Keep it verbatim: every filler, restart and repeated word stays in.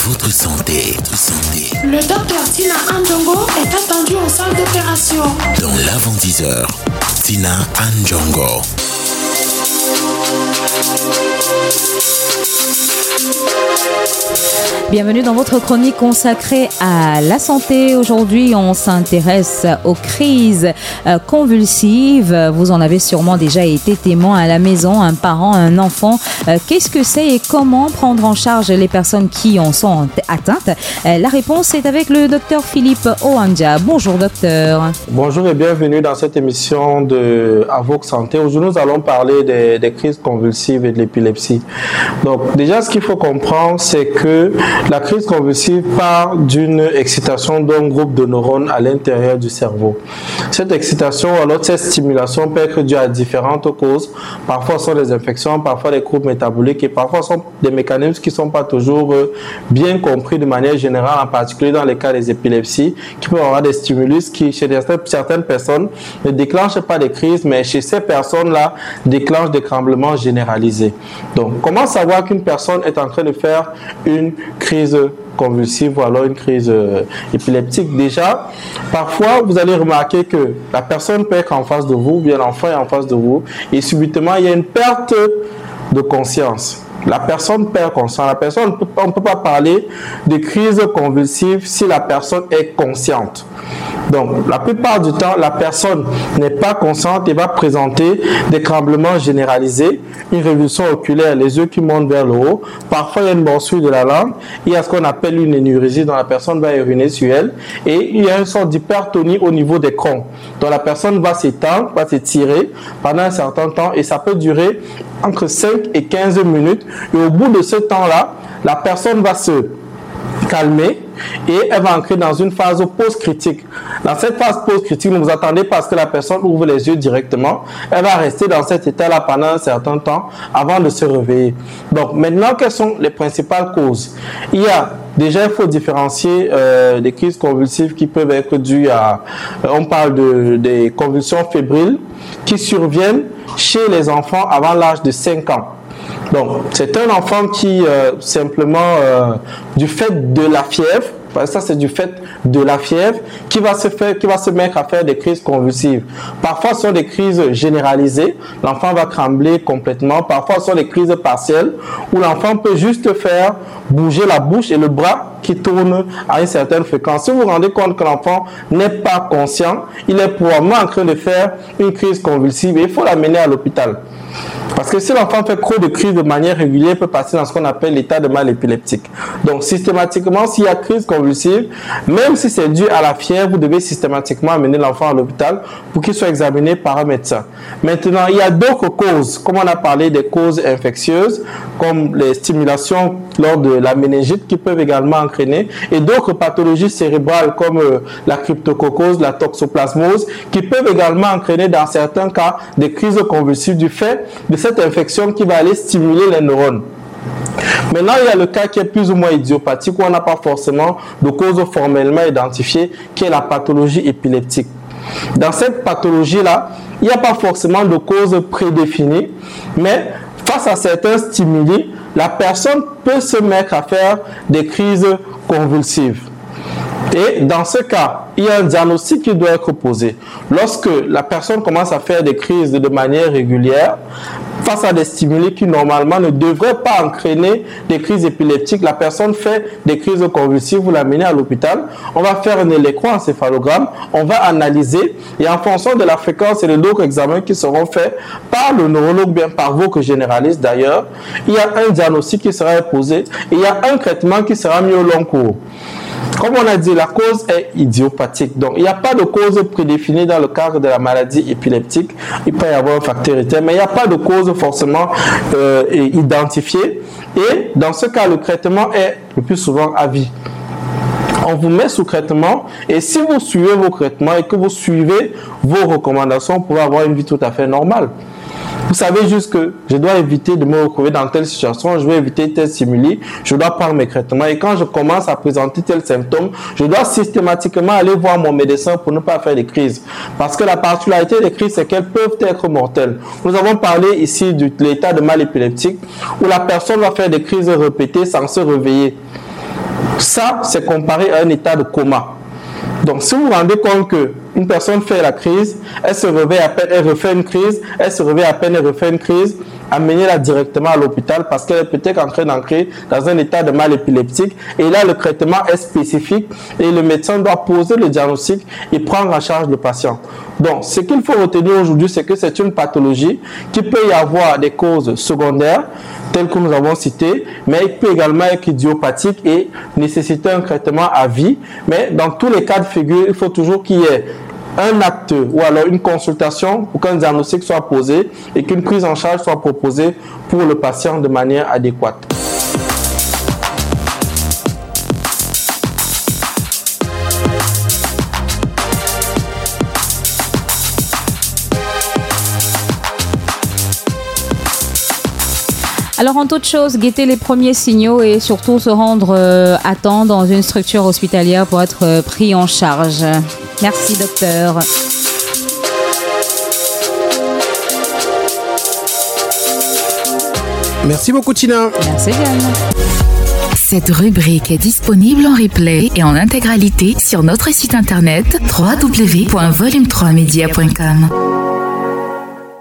votre santé. Votre santé. Le docteur Tina Andjongo est attendu en salle d'opération. Dans l'avant-dix heures, Tina Andjongo. Bienvenue dans votre chronique consacrée à la santé. Aujourd'hui, on s'intéresse aux crises convulsives. Vous en avez sûrement déjà été témoin à la maison, un parent, un enfant. Qu'est-ce que c'est et comment prendre en charge les personnes qui en sont atteintes? La réponse est avec le docteur Philippe Oandja. Bonjour docteur. Bonjour et bienvenue dans cette émission de Avoc Santé. Aujourd'hui, nous allons parler des, des crises convulsives et de l'épilepsie. Donc déjà, ce qu'il faut comprendre, c'est que la crise convulsive part d'une excitation d'un groupe de neurones à l'intérieur du cerveau. Cette excitation, alors cette stimulation peut être due à différentes causes. Parfois, ce sont des infections, parfois des troubles métaboliques et parfois, ce sont des mécanismes qui ne sont pas toujours bien compris de manière générale, en particulier dans les cas des épilepsies, qui peuvent avoir des stimulus qui, chez certaines personnes, ne déclenchent pas des crises, mais chez ces personnes-là, déclenchent des tremblements généralisés. Donc, comment savoir qu'une personne est en train de faire une crise convulsive ou alors une crise euh, épileptique? Déjà, parfois, vous allez remarquer que la personne peut être en face de vous, ou bien l'enfant est en face de vous, et subitement, il y a une perte de conscience. La personne perd conscience. La personne, on ne peut pas parler de crise convulsive si la personne est consciente. Donc, la plupart du temps, la personne n'est pas consciente et va présenter des tremblements généralisés, une révulsion oculaire, les yeux qui montent vers le haut. Parfois, il y a une morsure de la langue. Il y a ce qu'on appelle une énurésie dont la personne va uriner sur elle. Et il y a une sorte d'hypertonie au niveau des crânes. Donc, la personne va s'étendre, va s'étirer pendant un certain temps et ça peut durer entre cinq et quinze minutes. Et au bout de ce temps-là, la personne va se calmer et elle va entrer dans une phase post-critique. Dans cette phase post-critique, ne vous attendez pas à ce que la personne ouvre les yeux directement. Elle va rester dans cet état-là pendant un certain temps avant de se réveiller. Donc maintenant, quelles sont les principales causes? Il y a déjà, il faut différencier euh, des crises convulsives qui peuvent être dues à, euh, on parle de, des convulsions fébriles qui surviennent chez les enfants avant l'âge de cinq ans. Donc, c'est un enfant qui, euh, simplement, euh, du fait de la fièvre, parce que ça c'est du fait de la fièvre, qui va se faire, qui va se mettre à faire des crises convulsives. Parfois, ce sont des crises généralisées, l'enfant va trembler complètement. Parfois, ce sont des crises partielles, où l'enfant peut juste faire bouger la bouche et le bras qui tourne à une certaine fréquence. Si vous vous rendez compte que l'enfant n'est pas conscient, il est probablement en train de faire une crise convulsive et il faut l'amener à l'hôpital. Parce que si l'enfant fait trop de crises de manière régulière, il peut passer dans ce qu'on appelle l'état de mal épileptique. Donc, systématiquement, s'il y a crise convulsive, même si c'est dû à la fièvre, vous devez systématiquement amener l'enfant à l'hôpital pour qu'il soit examiné par un médecin. Maintenant, il y a d'autres causes, comme on a parlé des causes infectieuses, comme les stimulations lors de la méningite qui peuvent également entraîner, et d'autres pathologies cérébrales comme euh, la cryptococose, la toxoplasmose, qui peuvent également entraîner dans certains cas des crises convulsives du fait de cette infection qui va aller stimuler les neurones. Maintenant, il y a le cas qui est plus ou moins idiopathique, où on n'a pas forcément de cause formellement identifiée, qui est la pathologie épileptique. Dans cette pathologie-là, il n'y a pas forcément de cause prédéfinie, mais face à certains stimuli, la personne peut se mettre à faire des crises convulsives. Et dans ce cas, il y a un diagnostic qui doit être posé. Lorsque la personne commence à faire des crises de manière régulière, face à des stimuli qui normalement ne devraient pas entraîner des crises épileptiques, la personne fait des crises convulsives, vous l'amenez à l'hôpital, on va faire un électroencéphalogramme, on va analyser et en fonction de la fréquence et de d'autres examens qui seront faits par le neurologue, bien par vous que généraliste d'ailleurs, il y a un diagnostic qui sera posé et il y a un traitement qui sera mis au long cours. Comme on a dit, la cause est idiopathique. Donc, il n'y a pas de cause prédéfinie dans le cadre de la maladie épileptique. Il peut y avoir un facteur héréditaire, mais il n'y a pas de cause forcément euh, identifiée. Et dans ce cas, le traitement est le plus souvent à vie. On vous met sous traitement et si vous suivez vos traitements et que vous suivez vos recommandations, vous pouvez avoir une vie tout à fait normale. Vous savez juste que je dois éviter de me retrouver dans telle situation, je vais éviter tel stimuli, je dois prendre mes traitements et quand je commence à présenter tel symptôme, je dois systématiquement aller voir mon médecin pour ne pas faire des crises. Parce que la particularité des crises, c'est qu'elles peuvent être mortelles. Nous avons parlé ici de l'état de mal épileptique où la personne va faire des crises répétées sans se réveiller. Ça, c'est comparé à un état de coma. Donc, si vous vous rendez compte qu'une personne fait la crise, elle se réveille à peine, elle refait une crise, elle se réveille à peine, elle refait une crise, amenez-la directement à l'hôpital parce qu'elle est peut-être en train d'entrer dans un état de mal épileptique. Et là, le traitement est spécifique et le médecin doit poser le diagnostic et prendre en charge le patient. Donc, ce qu'il faut retenir aujourd'hui, c'est que c'est une pathologie qui peut y avoir des causes secondaires, telles que nous avons citées, mais il peut également être idiopathique et nécessiter un traitement à vie. Mais dans tous les cas de figure, il faut toujours qu'il y ait un acte ou alors une consultation pour qu'un diagnostic soit posé et qu'une prise en charge soit proposée pour le patient de manière adéquate. Alors, en toute chose, guetter les premiers signaux et surtout se rendre euh, à temps dans une structure hospitalière pour être euh, pris en charge. Merci, docteur. Merci beaucoup, Tina. Merci, Jeanne. Cette rubrique est disponible en replay et en intégralité sur notre site internet w w w point volume trois media point com.